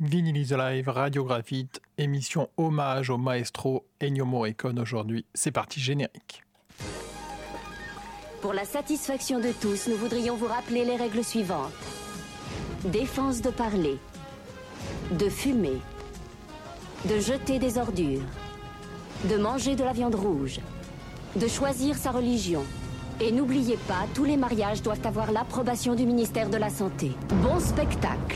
Vinyl is Alive, Radio Graphite, émission hommage au maestro Ennio Morricone aujourd'hui. C'est parti, générique. Pour la satisfaction de tous, nous voudrions vous rappeler les règles suivantes. Défense de parler, de fumer, de jeter des ordures, de manger de la viande rouge, de choisir sa religion. Et n'oubliez pas, tous les mariages doivent avoir l'approbation du ministère de la Santé. Bon spectacle.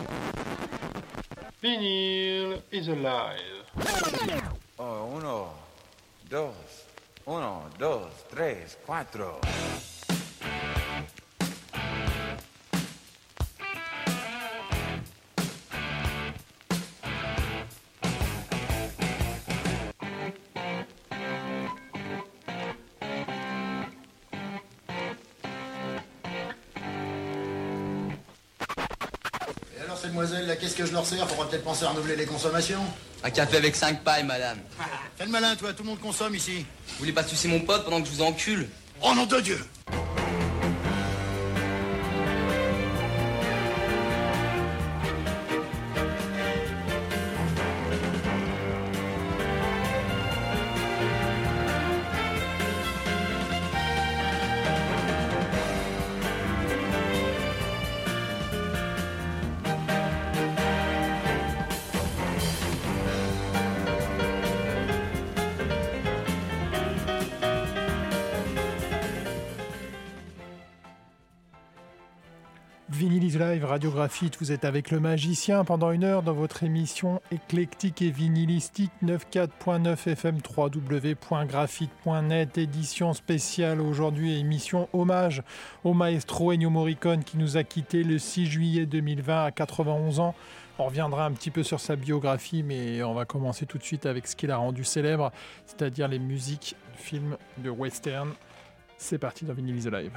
Vinyl is alive. Oh, 1, 2, 3, 4. Ces demoiselles, là, qu'est-ce que je leur sers? Faudra peut-être penser à renouveler les consommations. Un café avec 5 pailles, madame. Fais le malin, toi, tout le monde consomme ici. Vous voulez pas sucer mon pote pendant que je vous encule? Oh nom de Dieu! Vinyl is Live, Radio Graphite, vous êtes avec le magicien pendant 1 heure dans votre émission éclectique et vinylistique 94.9 FM www.graphite.net, édition spéciale aujourd'hui, émission hommage au maestro Ennio Morricone qui nous a quittés le 6 juillet 2020 à 91 ans. On reviendra un petit peu sur sa biographie, mais on va commencer tout de suite avec ce qui l'a rendu célèbre, c'est-à-dire les musiques de films de western. C'est parti dans Vinyl is Live.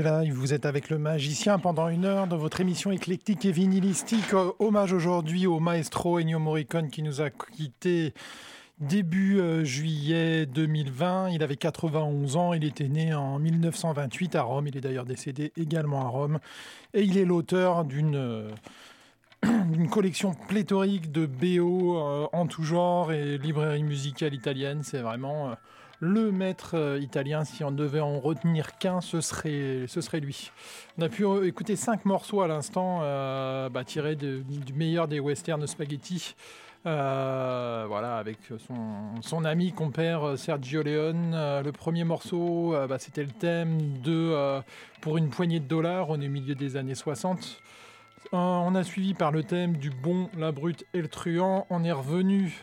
Live, vous êtes avec le magicien pendant 1 heure de votre émission éclectique et vinylistique. Hommage aujourd'hui au maestro Ennio Morricone qui nous a quittés début juillet 2020. Il avait 91 ans, il était né en 1928 à Rome, il est d'ailleurs décédé également à Rome. Et il est l'auteur d'une collection pléthorique de BO en tout genre et librairie musicale italienne. C'est vraiment le maître italien. Si on devait en retenir qu'un, ce serait lui. On a pu écouter 5 morceaux à l'instant tirés du meilleur des westerns spaghetti. Avec son ami compère Sergio Leone. Le premier morceau, c'était le thème de Pour une poignée de dollars. On est au milieu des années 60. On a suivi par le thème du bon, la brute et le truand. On est revenu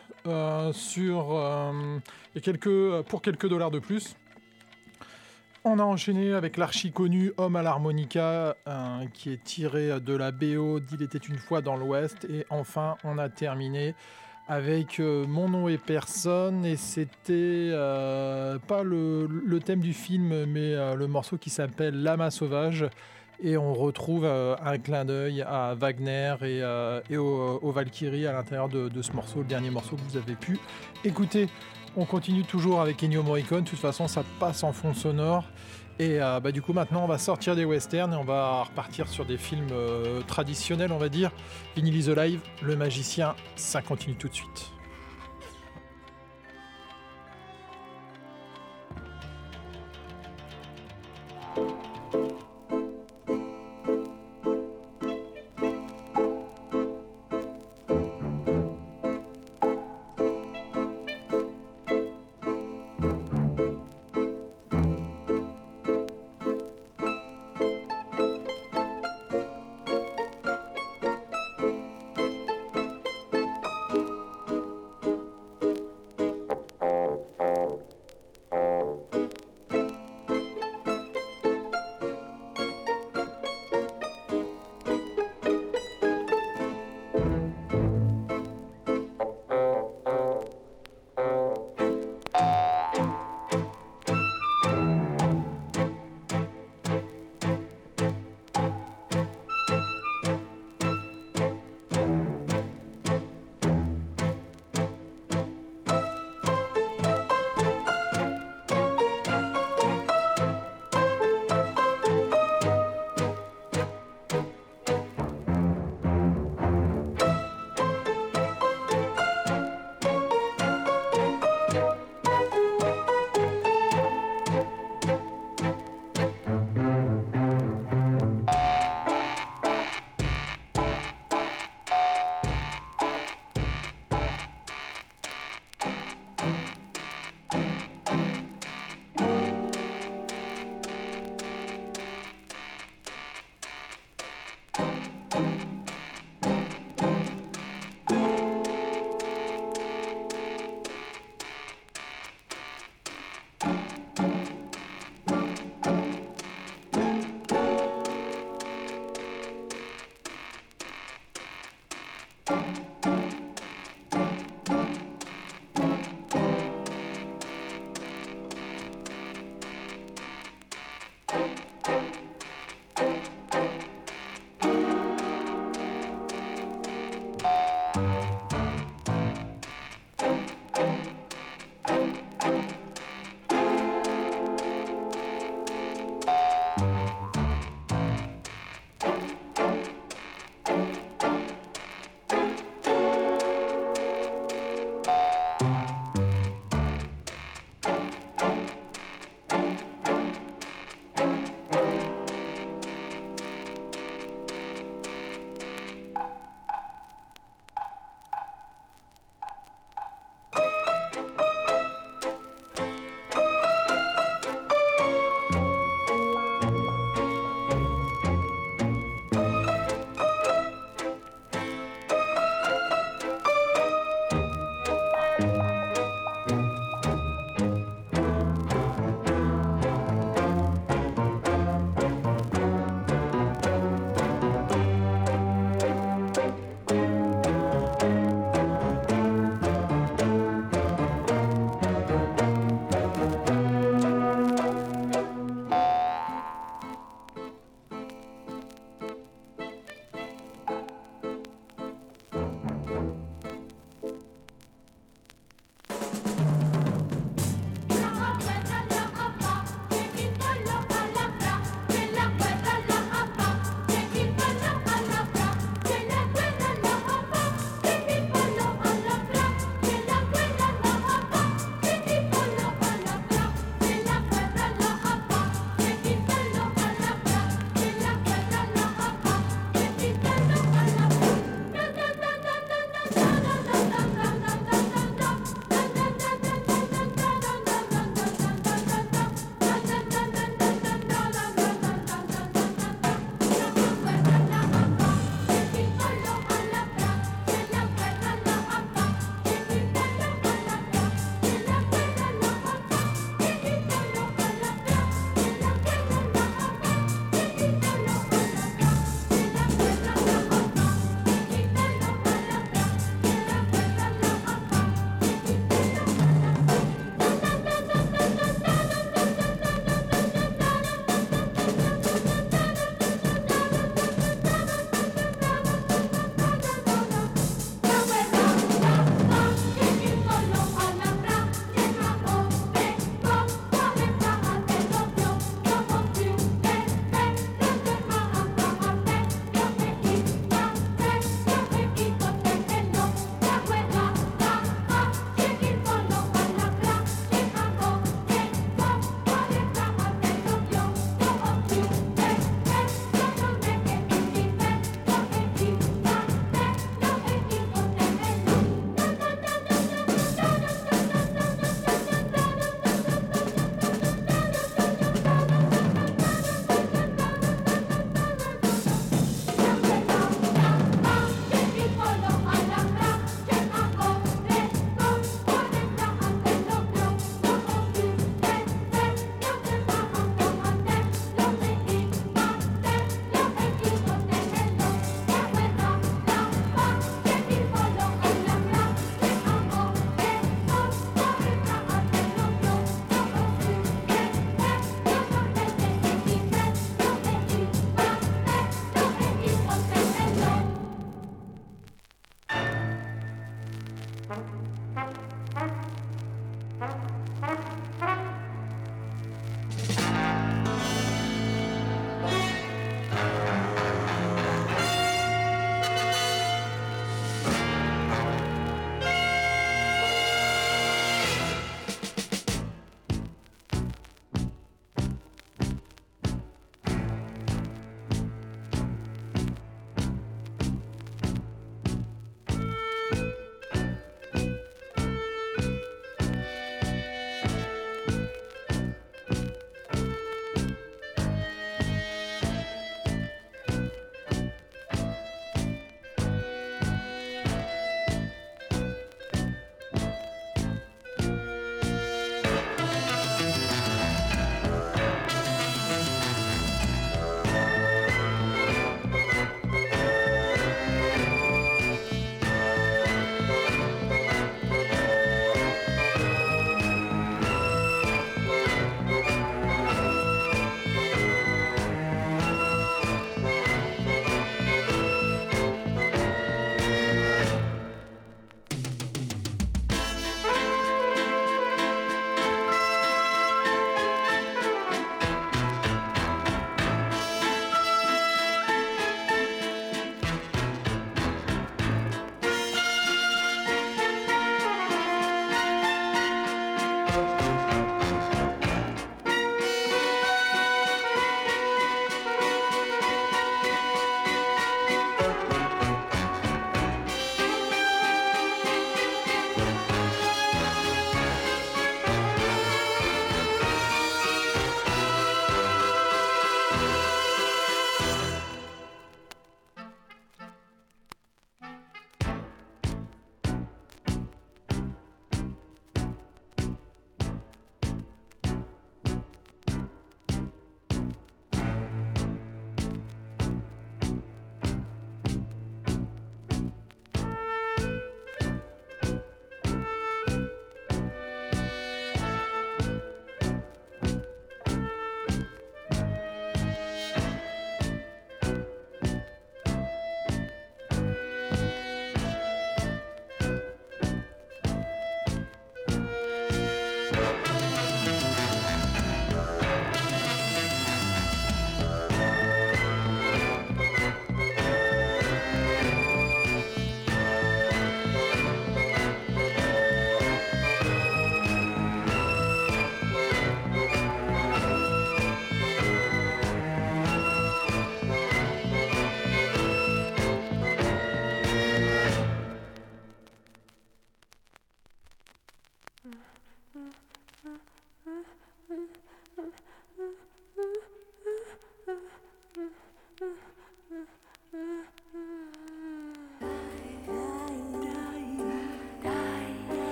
pour quelques dollars de plus. On a enchaîné avec l'archi-connu Homme à l'harmonica, qui est tiré de la BO d'Il était une fois dans l'Ouest. Et enfin, on a terminé avec Mon nom est personne. Et c'était pas le thème du film, mais le morceau qui s'appelle Lama sauvage. Et on retrouve un clin d'œil à Wagner et aux Valkyries à l'intérieur de ce morceau, le dernier morceau que vous avez pu écouter. On continue toujours avec Ennio Morricone, de toute façon ça passe en fond sonore. Et du coup maintenant on va sortir des westerns et on va repartir sur des films traditionnels, on va dire. Vinyl is Alive, Le Magicien, ça continue tout de suite.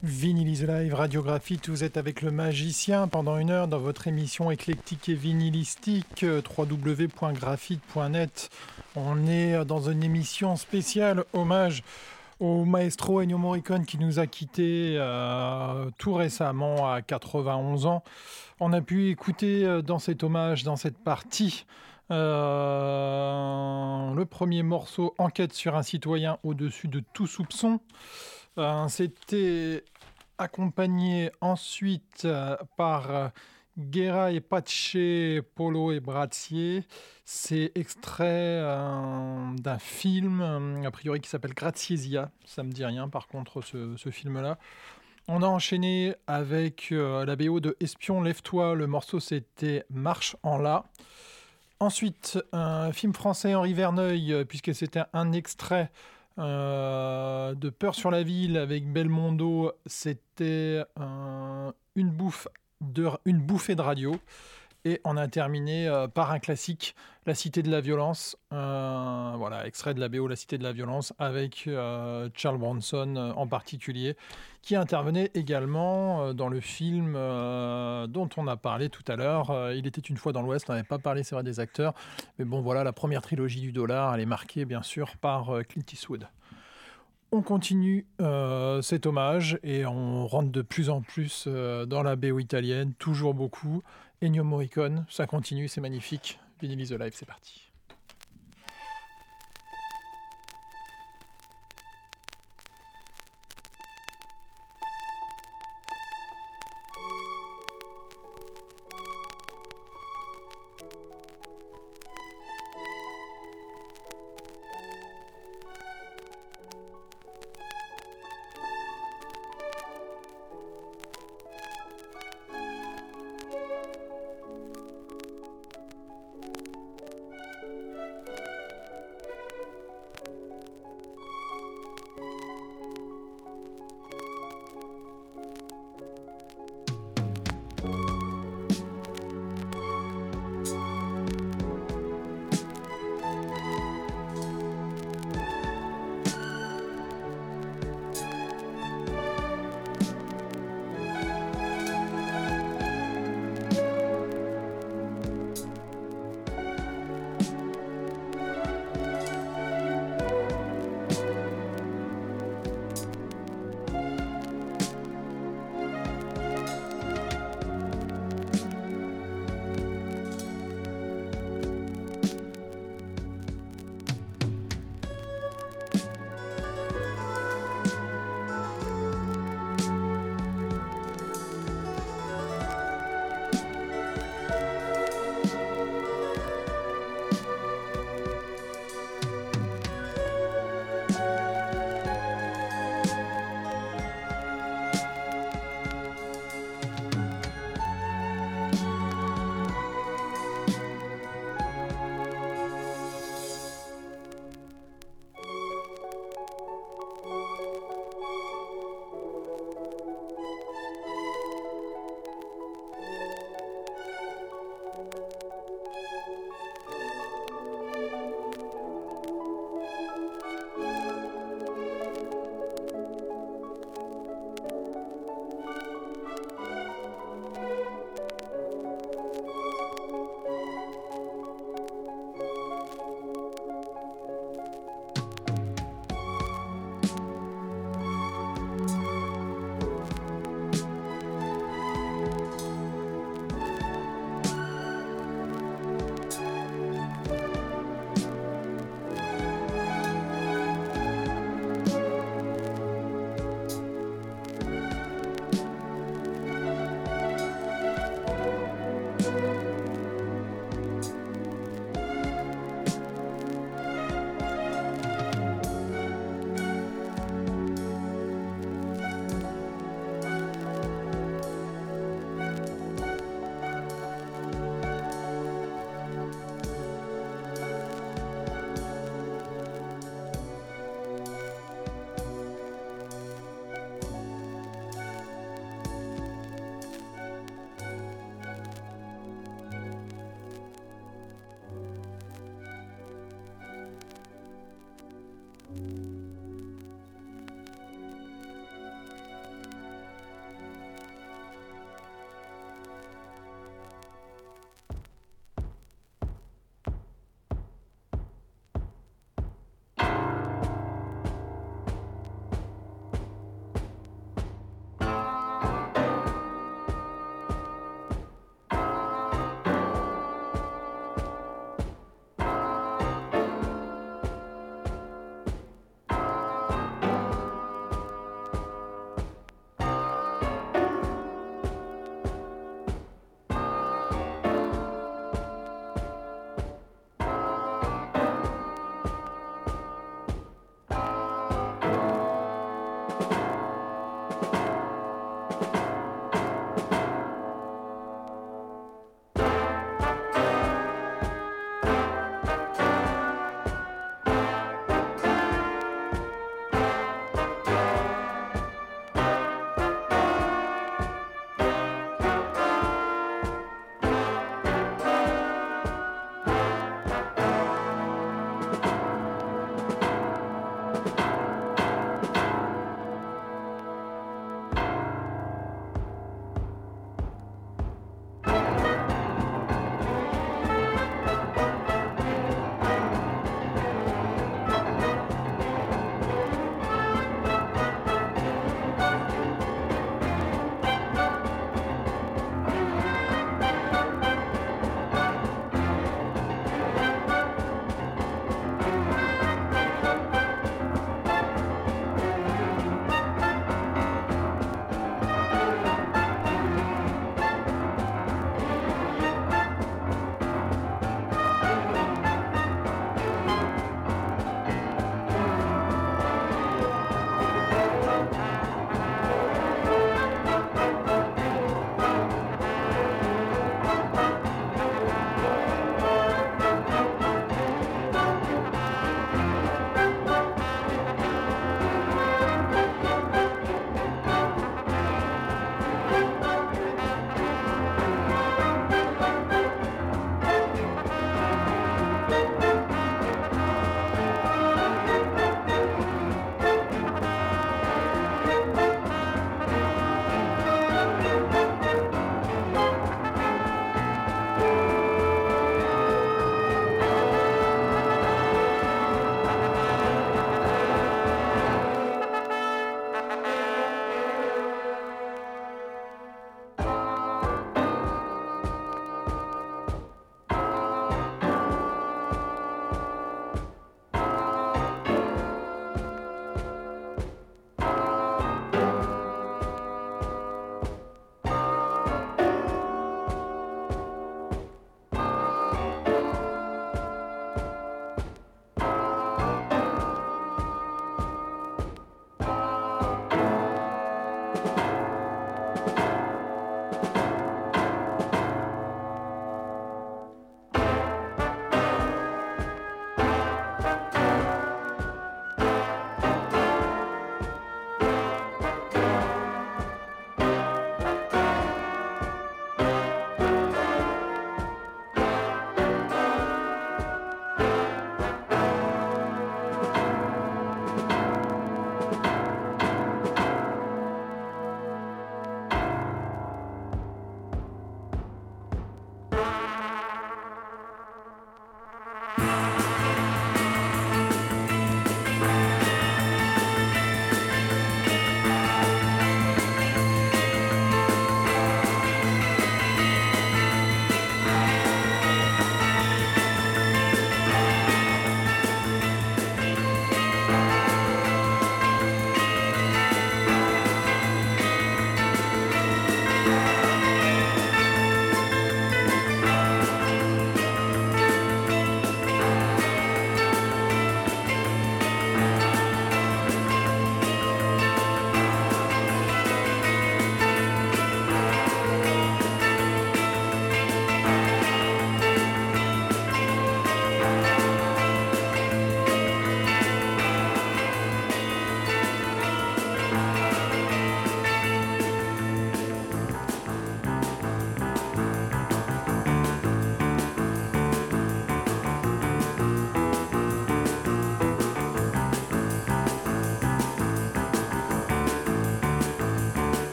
Vinyl is Live, Radiographite, vous êtes avec le magicien pendant 1 heure dans votre émission éclectique et vinylistique www.graphite.net. On est dans une émission spéciale hommage au maestro Ennio Morricone qui nous a quittés tout récemment à 91 ans. On a pu écouter dans cet hommage, dans cette partie, le premier morceau Enquête sur un citoyen au-dessus de tout soupçon. C'était accompagné ensuite par Guerra et Pace, Polo et Brazie. C'est extrait d'un film, a priori, qui s'appelle Graziesia. Ça me dit rien, par contre, ce film-là. On a enchaîné avec la BO de Espion, lève-toi. Le morceau, c'était Marche en La. Ensuite, un film français, Henri Verneuil, puisque c'était un extrait de Peur sur la ville avec Belmondo, c'était une bouffée de radio. Et on a terminé par un classique, La Cité de la Violence, voilà, extrait de la BO La Cité de la Violence avec Charles Bronson en particulier, qui intervenait également dans le film dont on a parlé tout à l'heure. Il était une fois dans l'Ouest, on n'avait pas parlé, c'est vrai, des acteurs, mais bon voilà, la première trilogie du dollar, elle est marquée bien sûr par Clint Eastwood. On continue cet hommage et on rentre de plus en plus dans la BO italienne, toujours beaucoup. Ennio Morricone, ça continue, c'est magnifique. Vinyl is Live, c'est parti.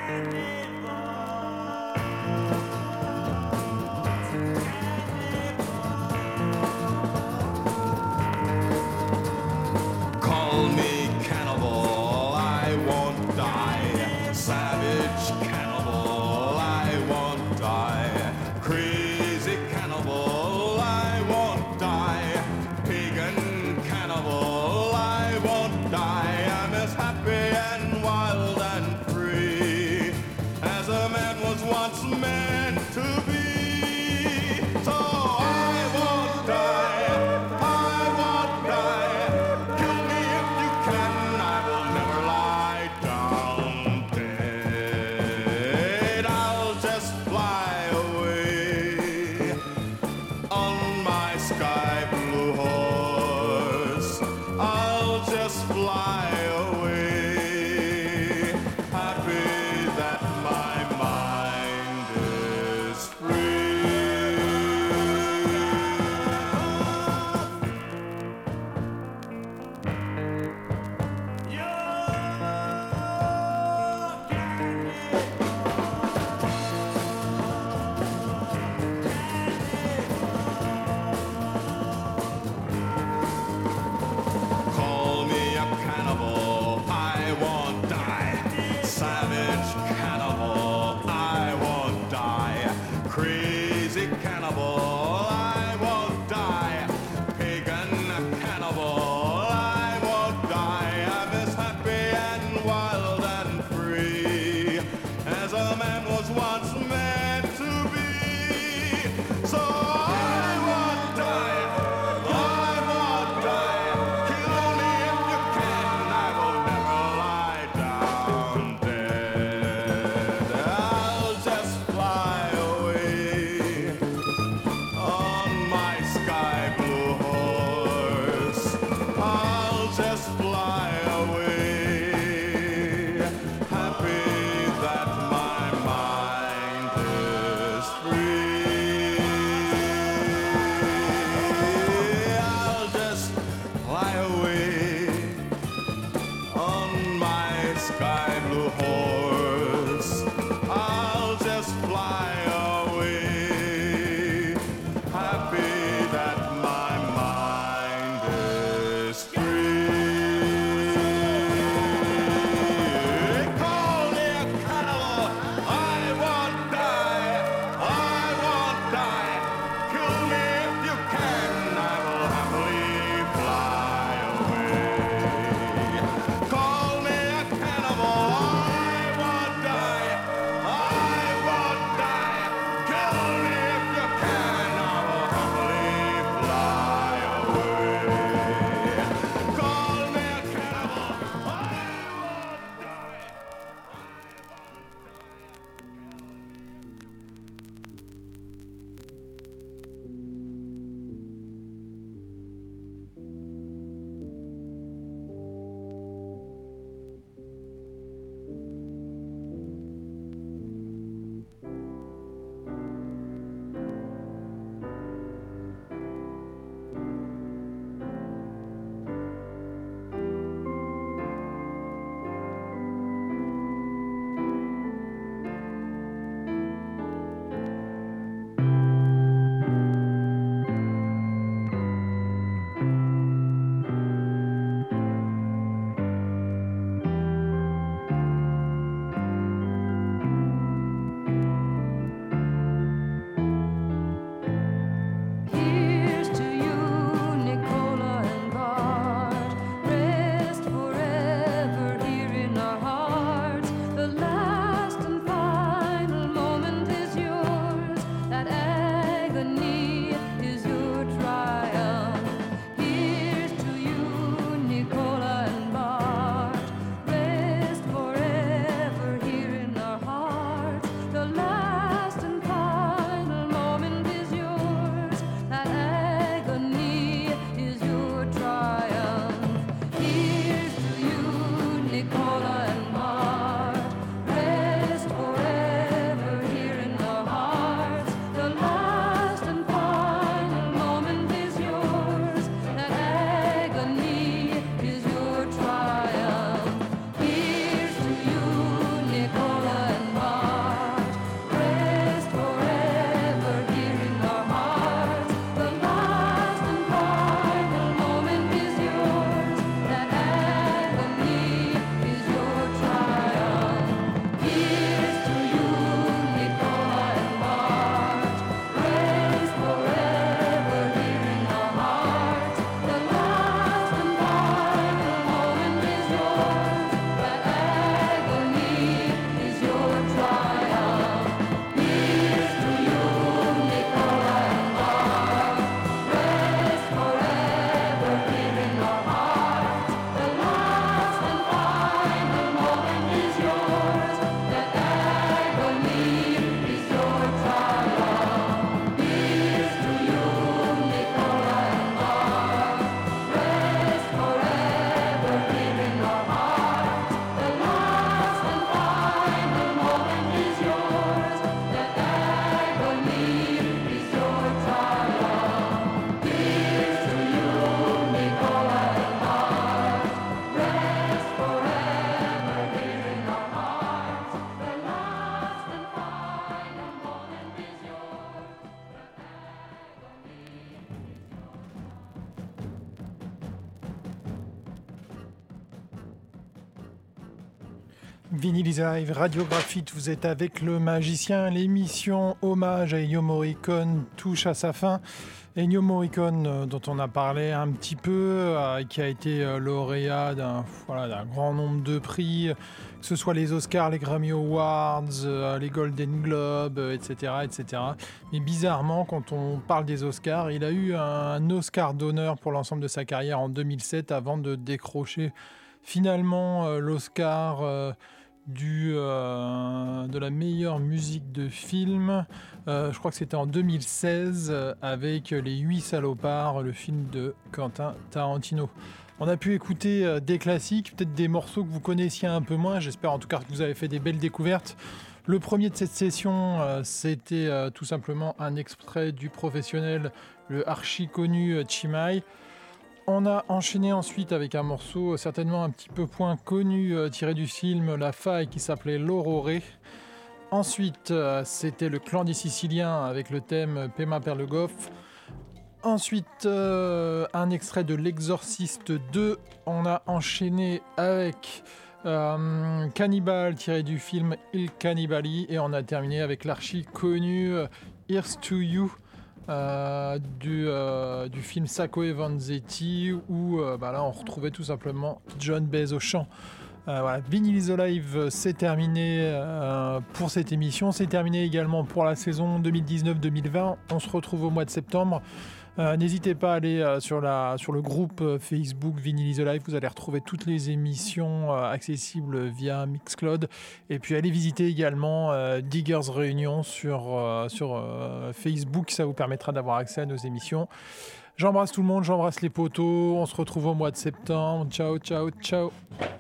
Call me cannibal, I won't die. Savage cannibal, I won't die. Crazy cannibal, I won't die. Pagan cannibal, I won't die. I'm as happy and wild and free as a man was once meant to be. So I won't die, I won't die. Kill me if you can, I will never lie down dead. I'll just fly away on my sky blue horse. I'll just fly away, happy that my mind is free. Call me a cannibal, I won't die. Savage cannibal, I won't die. Crazy cannibal, I won't die. Pagan cannibal, I won't die. I'm as happy and wild and free as a man was once meant to be. So I won't die, I won't die. Kill me if you can, I will never lie down dead. I'll just fly away on my sky blue horse. I'll just fly away, happy that my mind is free. I'll just fly away on my sky blue horse. I'll just fly away, happy that my mind is free. Call me a cannibal, I won't die, I won't die. Kill me if you can, I will happily fly away. Call me a cannibal, I Vinyl is Alive, Radio Graphite, vous êtes avec le magicien. L'émission hommage à Ennio Morricone touche à sa fin. Ennio Morricone, dont on a parlé un petit peu, qui a été lauréat d'un grand nombre de prix, que ce soit les Oscars, les Grammy Awards, les Golden Globes, etc., etc. Mais bizarrement, quand on parle des Oscars, il a eu un Oscar d'honneur pour l'ensemble de sa carrière en 2007 avant de décrocher finalement l'Oscar de la meilleure musique de film. Je crois que c'était en 2016 avec Les 8 salopards, le film de Quentin Tarantino. On a pu écouter des classiques, peut-être des morceaux que vous connaissiez un peu moins. J'espère en tout cas que vous avez fait des belles découvertes. Le premier de cette session, c'était tout simplement un extrait du professionnel, le archi connu Chimay. On a enchaîné ensuite avec un morceau certainement un petit peu moins connu tiré du film La Faille qui s'appelait L'Aurore. Ensuite, c'était le Clan des Siciliens avec le thème Pema per le Goff. Ensuite, un extrait de L'Exorciste 2. On a enchaîné avec Cannibal tiré du film Il Cannibali. Et on a terminé avec l'archi connu Here's to You. Du film Sacco e Vanzetti où là on retrouvait tout simplement John Baez au chant. Voilà, Vinyl is Alive, c'est terminé pour cette émission, c'est terminé également pour la saison 2019-2020. On se retrouve au mois de septembre. N'hésitez pas à aller sur le groupe Facebook Vinyl is Alive, vous allez retrouver toutes les émissions accessibles via Mixcloud. Et puis allez visiter également Diggers Réunion sur Facebook, ça vous permettra d'avoir accès à nos émissions. J'embrasse tout le monde, j'embrasse les potos, on se retrouve au mois de septembre. Ciao, ciao, ciao.